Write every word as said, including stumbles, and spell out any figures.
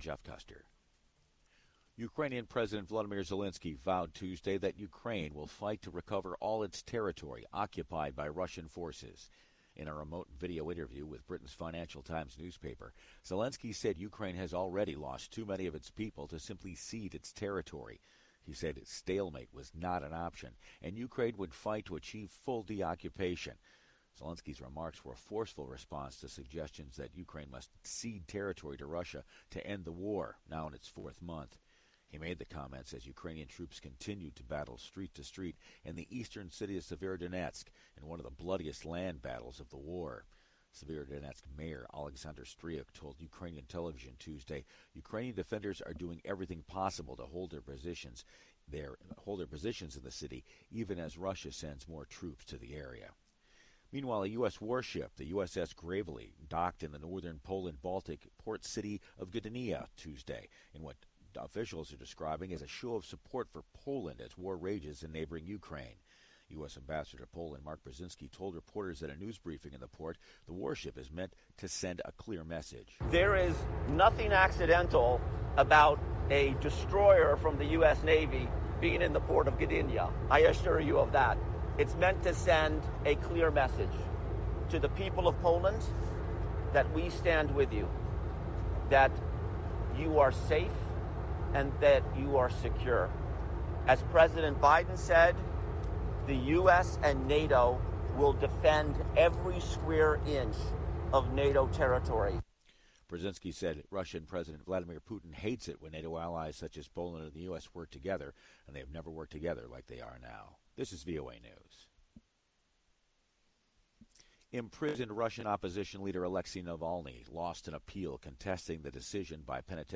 Jeff Custer. Ukrainian President Volodymyr Zelensky vowed Tuesday that Ukraine will fight to recover all its territory occupied by Russian forces. In a remote video interview with Britain's Financial Times newspaper, Zelensky said Ukraine has already lost too many of its people to simply cede its territory. He said stalemate was not an option, and Ukraine would fight to achieve full deoccupation. Zelensky's remarks were a forceful response to suggestions that Ukraine must cede territory to Russia to end the war, now in its fourth month. He made the comments as Ukrainian troops continued to battle street to street in the eastern city of Severodonetsk in one of the bloodiest land battles of the war. Severodonetsk Mayor Alexander Stryuk told Ukrainian television Tuesday Ukrainian defenders are doing everything possible to hold their positions there, hold their positions in the city, even as Russia sends more troops to the area. Meanwhile, a U S warship, the U S S Gravely, docked in the northern Poland-Baltic port city of Gdynia Tuesday in what officials are describing as a show of support for Poland as war rages in neighboring Ukraine. U S Ambassador to Poland Mark Brzezinski told reporters at a news briefing in the port the warship is meant to send a clear message. There is nothing accidental about a destroyer from the U S Navy being in the port of Gdynia. I assure you of that. It's meant to send a clear message to the people of Poland that we stand with you, that you are safe, and that you are secure. As President Biden said, the U S and NATO will defend every square inch of NATO territory. Brzezinski said Russian President Vladimir Putin hates it when NATO allies such as Poland and the U S work together, and they have never worked together like they are now. This is V O A News. Imprisoned Russian opposition leader Alexei Navalny lost an appeal contesting the decision by penitentiary